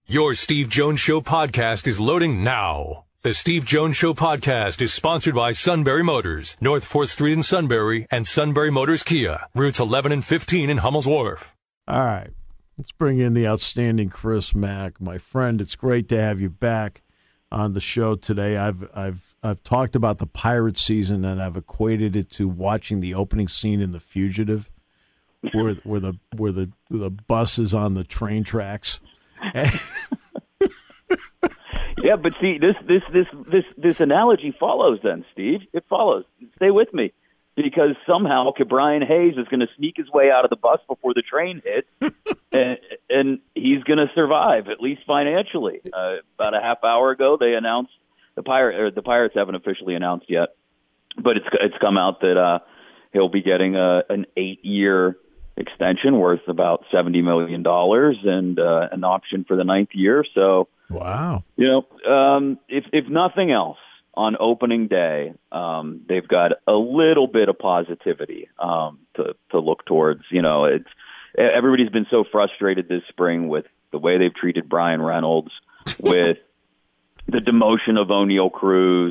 Your Steve Jones Show podcast is loading now. The Steve Jones Show podcast is sponsored by Sunbury Motors, North 4th Street in Sunbury, and Sunbury Motors Kia, routes 11 and 15 in Hummel's Wharf. All right, let's bring in the outstanding Chris Mack. My friend, it's great to have you back on the show today. I've talked about the Pirate season, and I've equated it to watching the opening scene in The Fugitive, where the bus is on the train tracks. Yeah, but see, this analogy follows then, Steve. It follows. Stay with me. Because somehow Brian Hayes is going to sneak his way out of the bus before the train hits, and he's going to survive, at least financially. About a half hour ago, they announced the Pirates haven't officially announced yet, but it's come out that he'll be getting an 8-year extension worth about $70 million and an option for the 9th year. So, wow, if nothing else, on opening day, they've got a little bit of positivity to look towards. Everybody's been so frustrated this spring with the way they've treated Brian Reynolds, with the demotion of O'Neal Cruz,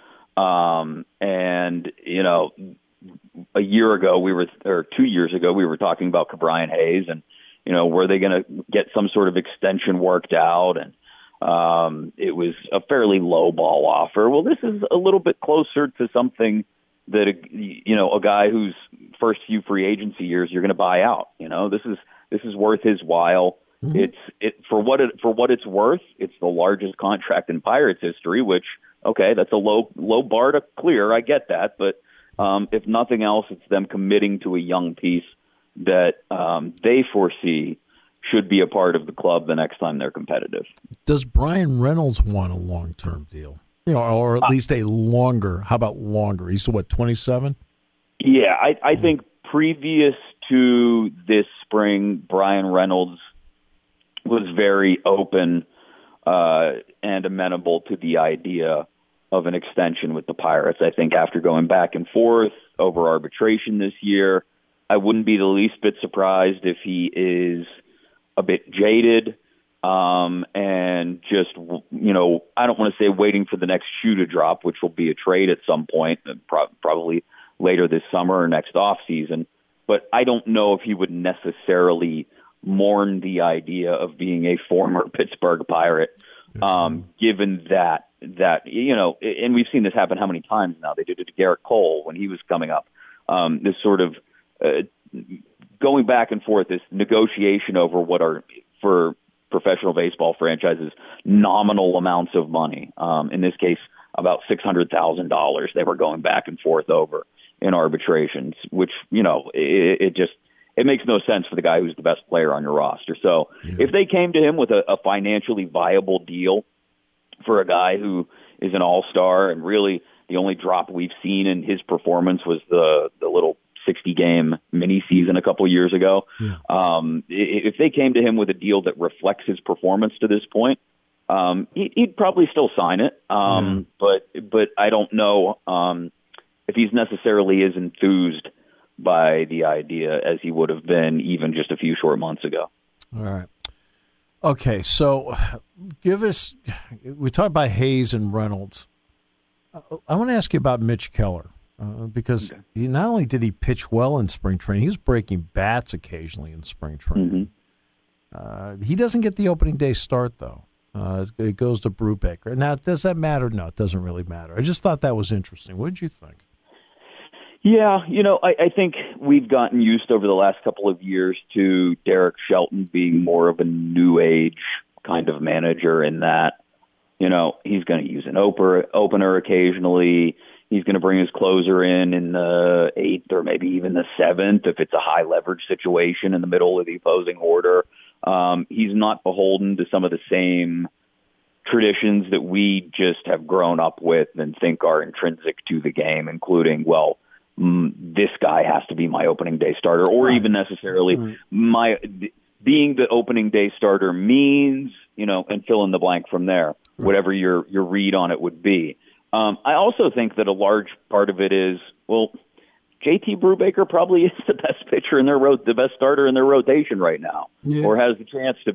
and a year ago 2 years ago we were talking about Brian Hayes and were they going to get some sort of extension worked out, and it was a fairly low ball offer. Well, this is a little bit closer to something that a guy whose first few free agency years you're going to buy out. This is worth his while. Mm-hmm. For what it's worth. It's the largest contract in Pirates history. Which, okay, that's a low bar to clear. I get that, but if nothing else, it's them committing to a young piece that they foresee should be a part of the club the next time they're competitive. Does Brian Reynolds want a long-term deal? Or at least a longer. How about longer? He's 27? Yeah, I think previous to this spring, Brian Reynolds was very open and amenable to the idea of an extension with the Pirates. I think after going back and forth over arbitration this year, I wouldn't be the least bit surprised if he is a bit jaded, and just, I don't want to say waiting for the next shoe to drop, which will be a trade at some point, probably later this summer or next off season. But I don't know if he would necessarily mourn the idea of being a former Pittsburgh Pirate, given that, and we've seen this happen how many times now. They did it to Garrett Cole when he was coming up. This sort of going back and forth, this negotiation over what are, for professional baseball franchises, nominal amounts of money. In this case, about $600,000 they were going back and forth over in arbitrations, which, it makes no sense for the guy who's the best player on your roster. So if they came to him with a financially viable deal for a guy who is an all-star, and really the only drop we've seen in his performance was the little 60-game mini season a couple years ago. Yeah. If they came to him with a deal that reflects his performance to this point, he'd probably still sign it. But I don't know if he's necessarily as enthused by the idea as he would have been even just a few short months ago. All right. Okay, so we talked about Hayes and Reynolds. I want to ask you about Mitch Keller. Because he not only did he pitch well in spring training, he was breaking bats occasionally in spring training. Mm-hmm. He doesn't get the opening day start, though. It goes to Brubaker. Now, does that matter? No, it doesn't really matter. I just thought that was interesting. What did you think? Yeah, I think we've gotten used over the last couple of years to Derek Shelton being more of a new age kind of manager in that, he's going to use an opener occasionally. He's going to bring his closer in the 8th or maybe even the 7th if it's a high leverage situation in the middle of the opposing order. He's not beholden to some of the same traditions that we just have grown up with and think are intrinsic to the game, including, this guy has to be my opening day starter, or even necessarily being the opening day starter means, and fill in the blank from there, whatever your read on it would be. I also think that a large part of it is, JT Brubaker probably is the best pitcher in the best starter in their rotation right now, or has the chance to be.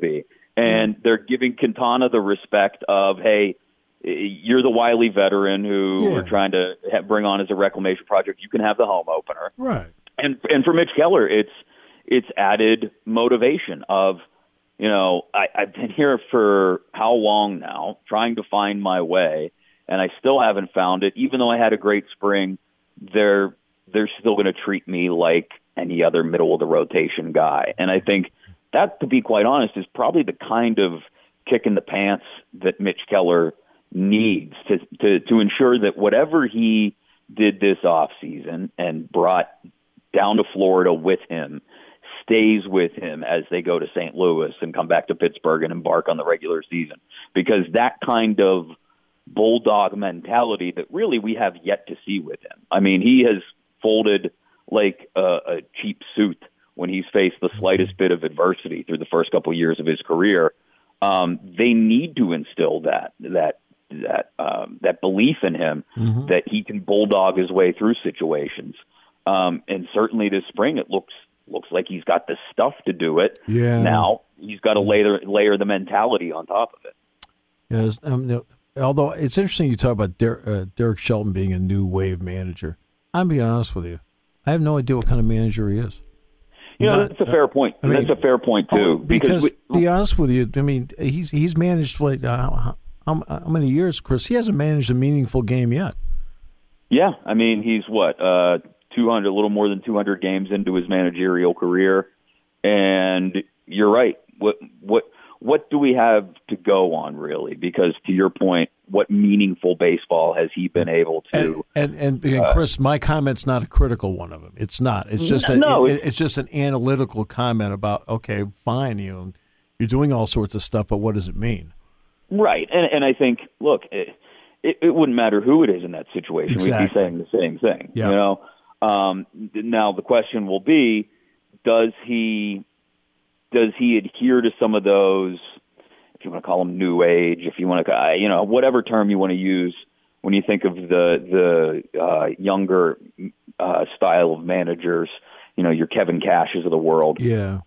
And they're giving Quintana the respect of, hey, you're the wily veteran who we're trying to bring on as a reclamation project. You can have the home opener. Right. And for Mitch Keller, it's added motivation of, I've been here for how long now, trying to find my way, and I still haven't found it. Even though I had a great spring, they're still going to treat me like any other middle of the rotation guy. And I think that, to be quite honest, is probably the kind of kick in the pants that Mitch Keller needs to ensure that whatever he did this offseason and brought down to Florida with him stays with him as they go to St. Louis and come back to Pittsburgh and embark on the regular season. Because that kind of bulldog mentality that really we have yet to see with him. I mean, he has folded like a cheap suit when he's faced the slightest bit of adversity through the first couple of years of his career. They need to instill that belief in him that he can bulldog his way through situations. And certainly this spring, it looks like he's got the stuff to do it. Yeah. Now he's got to layer the mentality on top of it. Yes. Although it's interesting you talk about Derek Shelton being a new wave manager. I'm being honest with you. I have no idea what kind of manager he is. That's a fair point. That's a fair point too. Because to be honest with you, I mean, he's managed like how many years, Chris? He hasn't managed a meaningful game yet. Yeah, I mean, he's a little more than 200 games into his managerial career, and you're right. What do we have to go on, really? Because to your point, what meaningful baseball has he been able to? And Chris, my comment's not a critical one of him. It's not. It's just it's just an analytical comment about, okay, fine, you're doing all sorts of stuff, but what does it mean? Right, and I think, look, it wouldn't matter who it is in that situation. Exactly. We'd be saying the same thing. Yeah. Now the question will be, does he adhere to some of those, if you want to call them new age, if you want to, whatever term you want to use when you think of the younger style of managers, your Kevin Cashes of the world. Yeah.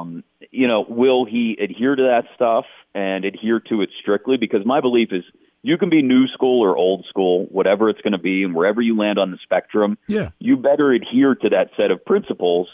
Will he adhere to that stuff and adhere to it strictly? Because my belief is you can be new school or old school, whatever it's going to be, and wherever you land on the spectrum, you better adhere to that set of principles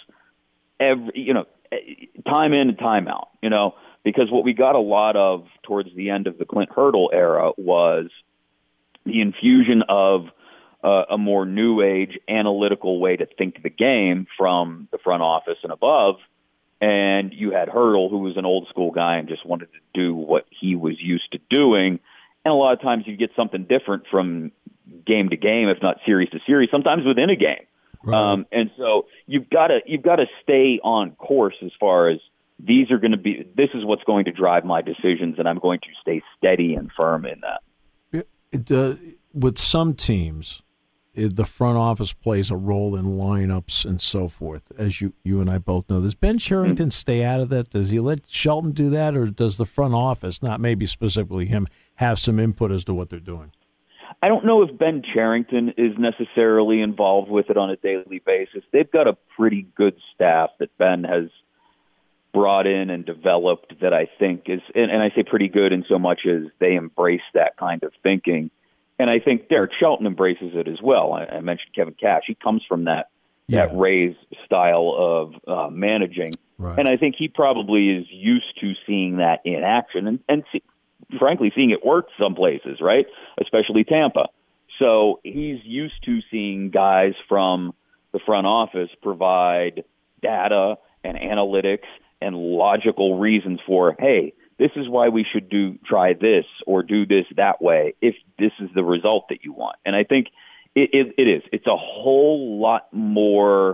time in and time out, because what we got a lot of towards the end of the Clint Hurdle era was the infusion of a more new age analytical way to think the game from the front office and above. And you had Hurdle, who was an old school guy and just wanted to do what he was used to doing. And a lot of times you get something different from game to game, if not series to series, sometimes within a game. Right. And so you've got to stay on course as far as this is what's going to drive my decisions, and I'm going to stay steady and firm in that. With some teams, the front office plays a role in lineups and so forth, as you and I both know. Does Ben Cherington stay out of that? Does he let Shelton do that, or does the front office, not maybe specifically him, have some input as to what they're doing? I don't know if Ben Cherington is necessarily involved with it on a daily basis. They've got a pretty good staff that Ben has brought in and developed that I think is, and I say pretty good in so much as they embrace that kind of thinking. And I think Derek Shelton embraces it as well. I mentioned Kevin Cash. He comes from that Rays style of managing. Right. And I think he probably is used to seeing that in action and frankly, seeing it work some places, right? Especially Tampa. So he's used to seeing guys from the front office provide data and analytics and logical reasons for, hey, this is why we should try this or do this that way if this is the result that you want. And I think it is. It's a whole lot more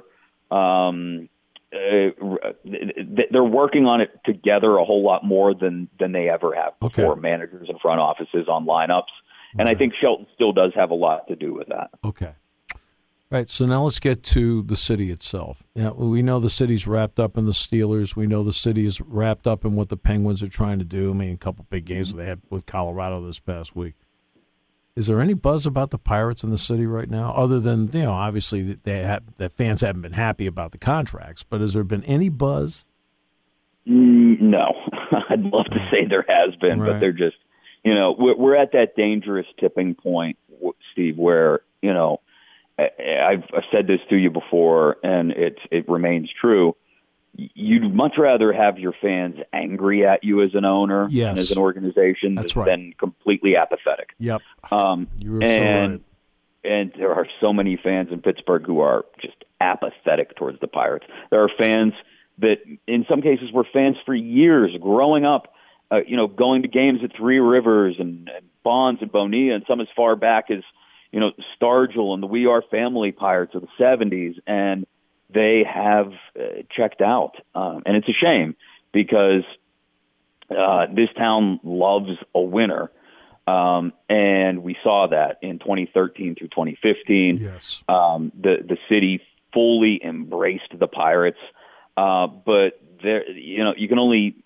they're working on it together a whole lot more than they ever have before, managers and front offices on lineups. And I think Shelton still does have a lot to do with that. Okay. Right, so now let's get to the city itself. We know the city's wrapped up in the Steelers. We know the city is wrapped up in what the Penguins are trying to do. I mean, a couple big games they had with Colorado this past week. Is there any buzz about the Pirates in the city right now, other than, obviously the fans haven't been happy about the contracts, but has there been any buzz? No, I'd love to say there has been, but they're just, we're at that dangerous tipping point, Steve, where, I've said this to you before, and it remains true. You'd much rather have your fans angry at you as an owner and as an organization than completely apathetic. Yep. You were so right. And there are so many fans in Pittsburgh who are just apathetic towards the Pirates. There are fans that in some cases were fans for years growing up, going to games at Three Rivers and Bonds and Bonilla, and some as far back as, Stargell and the We Are Family Pirates of the 70s. And they have checked out. And it's a shame because this town loves a winner. And we saw that in 2013 through 2015. Yes. The city fully embraced the Pirates. But there, you can only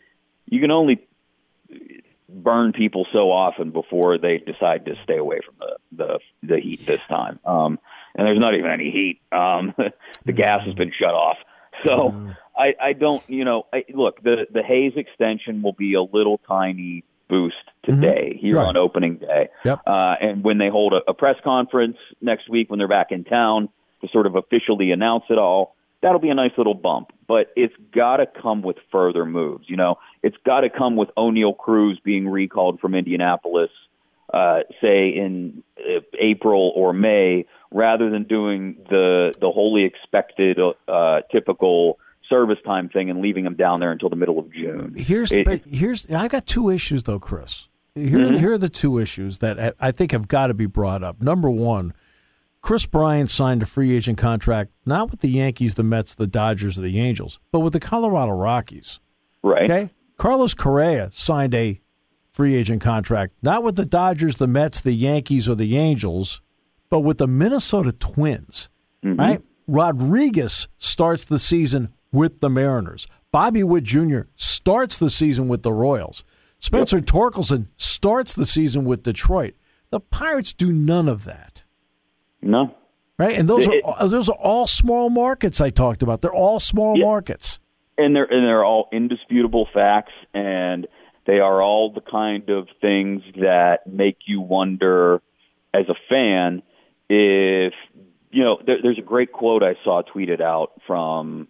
burn people so often before they decide to stay away from the heat this time. And there's not even any heat. The gas has been shut off. So I don't, look, the Hayes extension will be a little tiny boost today here on opening day. Yep. And when they hold a press conference next week, when they're back in town to sort of officially announce it all, that'll be a nice little bump. But it's got to come with further moves. It's got to come with O'Neill Cruz being recalled from Indianapolis, say in April or May, rather than doing the wholly expected typical service time thing and leaving him down there until the middle of June. I've got two issues though, Chris. Here are the two issues that I think have got to be brought up. Number one, Chris Bryant signed a free agent contract, not with the Yankees, the Mets, the Dodgers, or the Angels, but with the Colorado Rockies. Right. Okay. Carlos Correa signed a free agent contract, not with the Dodgers, the Mets, the Yankees, or the Angels, but with the Minnesota Twins. Right. Rodriguez starts the season with the Mariners. Bobby Witt Jr. starts the season with the Royals. Spencer Torkelson starts the season with Detroit. The Pirates do none of that. No. Right? And those are all small markets I talked about. They're all small markets. And they're all indisputable facts, and they are all the kind of things that make you wonder as a fan if, there's a great quote I saw tweeted out from,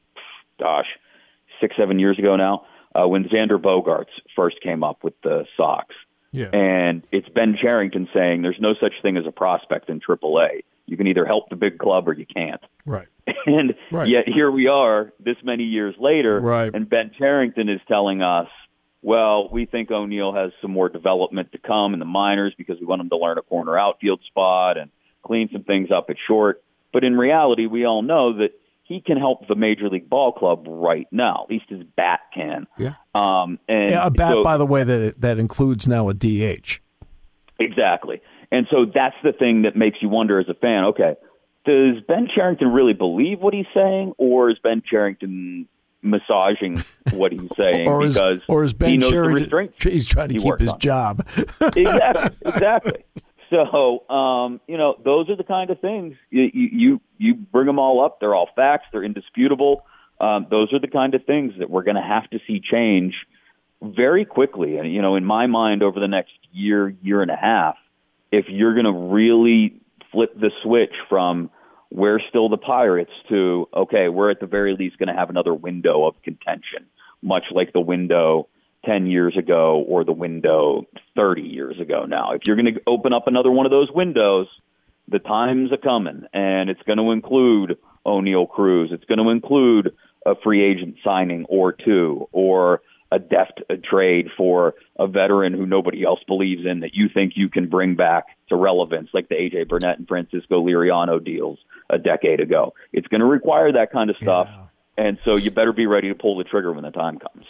6-7 years ago now, when Xander Bogaerts first came up with the Sox. Yeah. And it's Ben Cherington saying there's no such thing as a prospect in AAA. You can either help the big club or you can't. Right. And yet here we are this many years later, and Ben Cherington is telling us, well, we think O'Neill has some more development to come in the minors because we want him to learn a corner outfield spot and clean some things up at short. But in reality, we all know that he can help the Major League Ball club right now. At least his bat can. Yeah. A bat, by the way, that includes now a DH. Exactly. And so that's the thing that makes you wonder as a fan, okay, does Ben Cherington really believe what he's saying, or is Ben Cherington massaging what he's saying or is Ben he knows Cherington, the restraints he's trying to keep his job? Exactly. So, those are the kind of things you bring them all up. They're all facts. They're indisputable. Those are the kind of things that we're going to have to see change very quickly. And, in my mind, over the next year and a half, if you're going to really flip the switch from we're still the Pirates to, okay, we're at the very least going to have another window of contention, much like the window 10 years ago or the window 30 years ago now. If you're going to open up another one of those windows, the time's a-coming, and it's going to include O'Neill Cruz. It's going to include a free agent signing or two, or a deft trade for a veteran who nobody else believes in that you think you can bring back to relevance, like the A.J. Burnett and Francisco Liriano deals a decade ago. It's going to require that kind of stuff, and so you better be ready to pull the trigger when the time comes.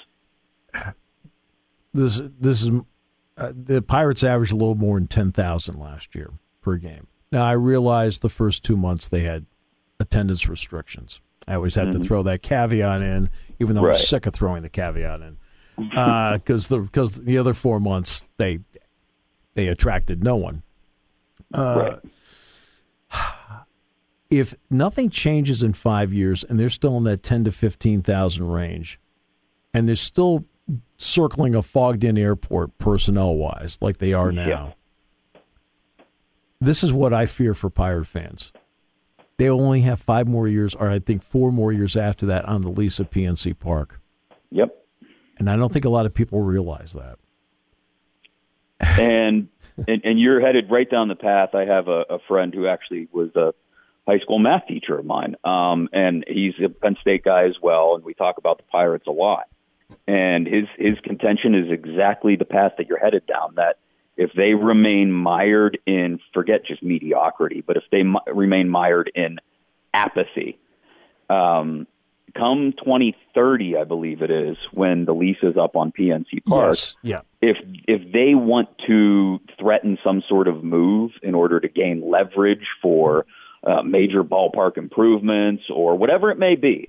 This is the Pirates averaged a little more than 10,000 last year per game. Now, I realized the first 2 months they had attendance restrictions. I always had to throw that caveat in, even though I'm sick of throwing the caveat in, because the other 4 months they attracted no one. If nothing changes in 5 years and they're still in that 10 to 15,000 range, and they're still circling a fogged-in airport personnel-wise like they are now. Yeah. This is what I fear for Pirate fans. They only have 5 more years, or I think 4 more years after that on the lease at PNC Park. Yep. And I don't think a lot of people realize that. And you're headed right down the path. I have a friend who actually was a high school math teacher of mine, and he's a Penn State guy as well, and we talk about the Pirates a lot. And his contention is exactly the path that you're headed down, that if they remain mired in, forget just mediocrity, but if they remain mired in apathy, come 2030, I believe it is, when the lease is up on PNC Park, yes. Yeah. If they want to threaten some sort of move in order to gain leverage for major ballpark improvements or whatever it may be,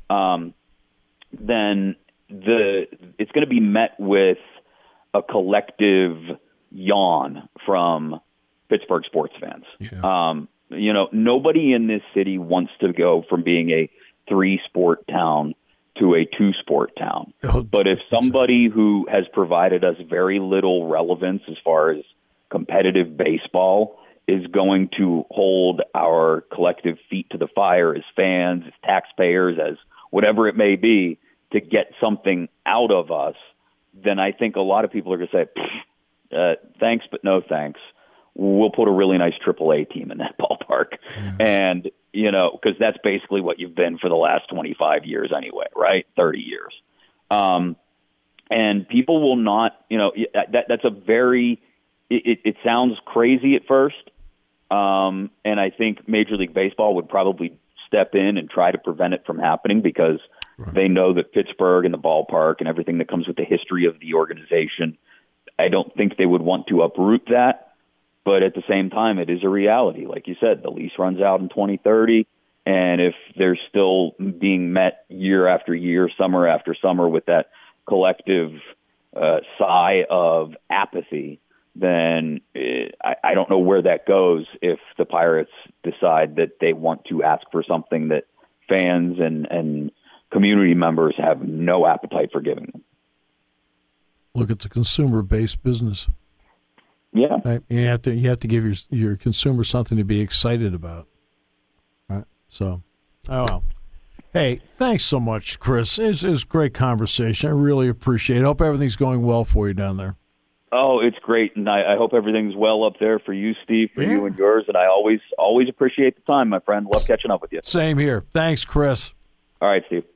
then it's going to be met with a collective yawn from Pittsburgh sports fans. Yeah. Nobody in this city wants to go from being a 3-sport town to a 2-sport town. But if somebody who has provided us very little relevance as far as competitive baseball is going to hold our collective feet to the fire as fans, as taxpayers, as whatever it may be, to get something out of us, then I think a lot of people are going to say, thanks, but no thanks. We'll put a really nice AAA team in that ballpark. Yeah. And, because that's basically what you've been for the last 25 years anyway, right? 30 years. And people will not, that's a very, it sounds crazy at first. And I think Major League Baseball would probably step in and try to prevent it from happening because they know that Pittsburgh and the ballpark and everything that comes with the history of the organization, I don't think they would want to uproot that. But at the same time, it is a reality. Like you said, the lease runs out in 2030. And if they're still being met year after year, summer after summer with that collective sigh of apathy, then I don't know where that goes if the Pirates decide that they want to ask for something that fans and community members have no appetite for giving them. Look, it's a consumer-based business. Yeah, right? You have to give your consumer something to be excited about. Right? So, oh well. Hey, thanks so much, Chris. It was a great conversation. I really appreciate it. Hope everything's going well for you down there. Oh, it's great, and I hope everything's well up there for you, Steve, for you and yours. And I always appreciate the time, my friend. Love catching up with you. Same here. Thanks, Chris. All right, Steve.